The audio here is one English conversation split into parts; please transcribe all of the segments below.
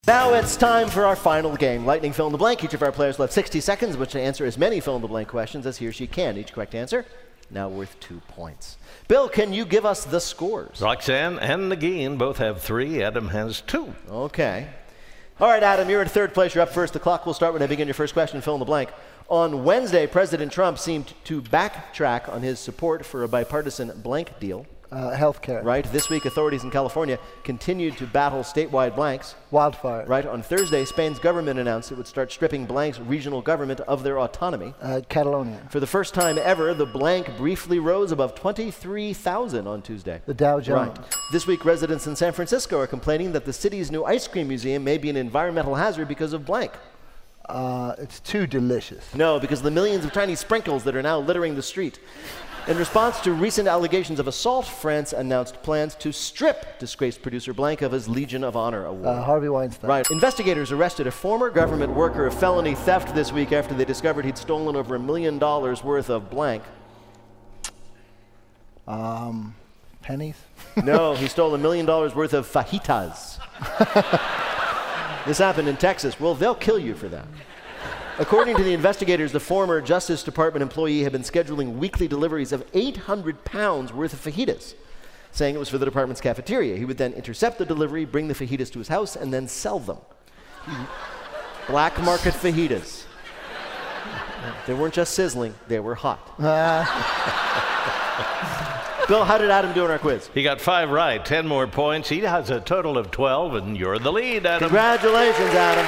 Now it's time for our final game, Lightning Fill in the Blank. Each of our players will have 60 seconds in which to answer as many fill in the blank questions as he or she can. Each correct answer now worth 2 points. Bill, can you give us the scores? Roxanne and Negin both have 3. Adam has 2. Okay. All right, Adam, you're in third place. You're up first. The clock will start when I begin your first question. Fill in the blank. On Wednesday, President Trump seemed to backtrack on his support for a bipartisan blank deal. Healthcare. Right. This week, authorities in California continued to battle statewide blanks. Wildfire. Right. On Thursday, Spain's government announced it would start stripping blank's regional government of their autonomy. Catalonia. For the first time ever, the blank briefly rose above 23,000 on Tuesday. The Dow Jones. Right. This week, residents in San Francisco are complaining that the city's new ice cream museum may be an environmental hazard because of blank. It's too delicious. No, because of the millions of tiny sprinkles that are now littering the street. In response to recent allegations of assault, France announced plans to strip disgraced producer blank of his Legion of Honor award. Harvey Weinstein. Right. Investigators arrested a former government worker of felony theft this week after they discovered he'd stolen over $1 million worth of blank. Pennies? No, he stole $1 million worth of fajitas. This happened in Texas. Well, they'll kill you for that. According to the investigators, the former Justice Department employee had been scheduling weekly deliveries of 800 pounds worth of fajitas, saying it was for the department's cafeteria. He would then intercept the delivery, bring the fajitas to his house, and then sell them. Black market fajitas. They weren't just sizzling, they were hot. Bill, how did Adam do in our quiz? He got 5 right, 10 more points. He has a total of 12, and you're in the lead, Adam. Congratulations, Adam.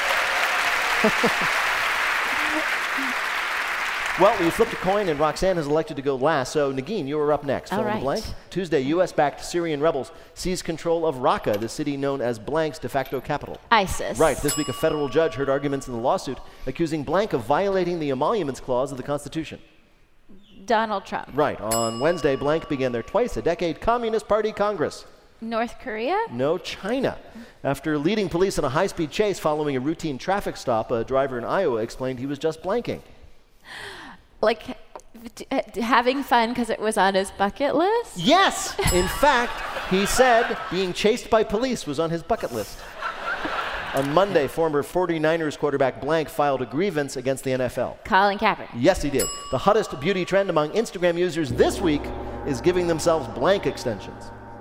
Well, we flipped a coin, and Roxanne has elected to go last. So, Negin, you are up next. All Fill in right. the blank. Tuesday, U.S.-backed Syrian rebels seized control of Raqqa, the city known as blank's de facto capital. ISIS. Right. This week, a federal judge heard arguments in the lawsuit accusing blank of violating the emoluments clause of the Constitution. Donald Trump. Right. On Wednesday, blank began their twice-a-decade Communist Party Congress. North Korea. No, China. After leading police on a high-speed chase following a routine traffic stop, a driver in Iowa explained he was just blanking. Like having fun because it was on his bucket list? Yes! In fact, he said being chased by police was on his bucket list. On Monday, former 49ers quarterback blank filed a grievance against the NFL. Colin Kaepernick. Yes, he did. The hottest beauty trend among Instagram users this week is giving themselves blank extensions.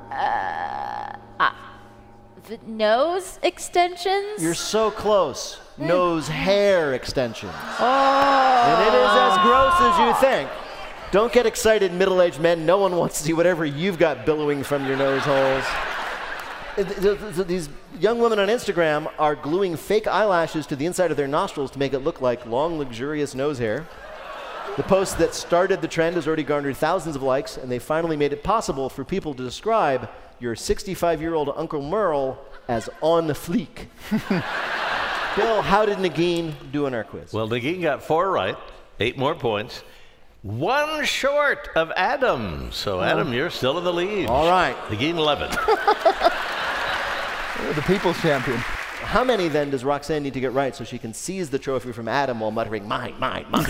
The nose extensions? You're so close. Nose hair extensions. Oh. And it is as gross as you think. Don't get excited, middle-aged men. No one wants to see whatever you've got billowing from your nose holes. These young women on Instagram are gluing fake eyelashes to the inside of their nostrils to make it look like long, luxurious nose hair. The post that started the trend has already garnered thousands of likes, and they finally made it possible for people to describe your 65-year-old Uncle Merle as on fleek. Bill, how did Negin do in our quiz? Well, Negin got 4 right, 8 more points. 1 short of Adam. So, Adam, you're still in the lead. All right. Negin 11. The people's champion. How many, then, does Roxanne need to get right so she can seize the trophy from Adam while muttering, mine, mine, mine?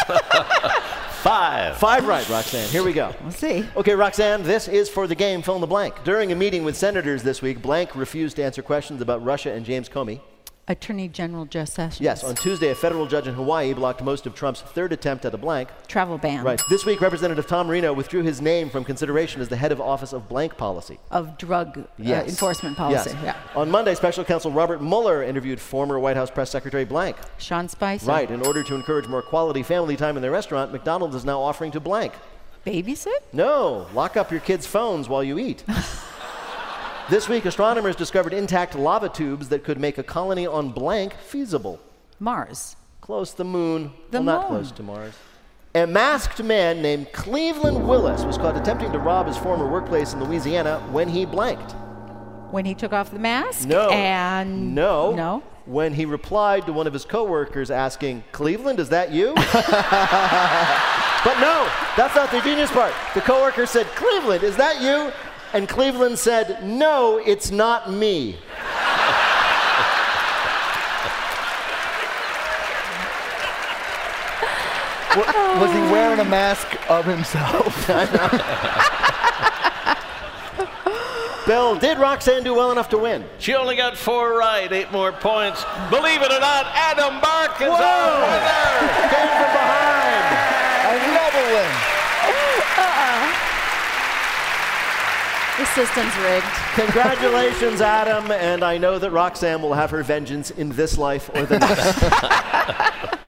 5. 5 right, Roxanne. Here we go. We'll see. Okay, Roxanne, this is for the game Fill in the Blank. During a meeting with senators this week, blank refused to answer questions about Russia and James Comey. Attorney General Jeff Sessions. Yes, on Tuesday, a federal judge in Hawaii blocked most of Trump's third attempt at a blank. Travel ban. Right. This week, Representative Tom Reno withdrew his name from consideration as the head of Office of Blank Policy. Of drug Yes. enforcement policy. Yes. Yeah. On Monday, Special Counsel Robert Mueller interviewed former White House Press Secretary blank. Sean Spicer. Right. In order to encourage more quality family time in their restaurant, McDonald's is now offering to blank. Babysit? No, lock up your kids' phones while you eat. This week, astronomers discovered intact lava tubes that could make a colony on blank feasible. Mars. Close to the moon, The well, not moon. close to Mars. A masked man named Cleveland Willis was caught attempting to rob his former workplace in Louisiana when he blanked. When he took off the mask? No. And No. No. When he replied to one of his coworkers asking, "Cleveland, is that you?" But no, that's not the genius part. The coworker said, "Cleveland, is that you?" And Cleveland said, "No, it's not me." Was he wearing a mask of himself? Bill, did Roxanne do well enough to win? She only got 4 right, 8 more points. Believe it or not, Adam Bark is our winner. Came from behind. Another win. The system's rigged. Congratulations, Adam. And I know that Roxanne will have her vengeance in this life or the next.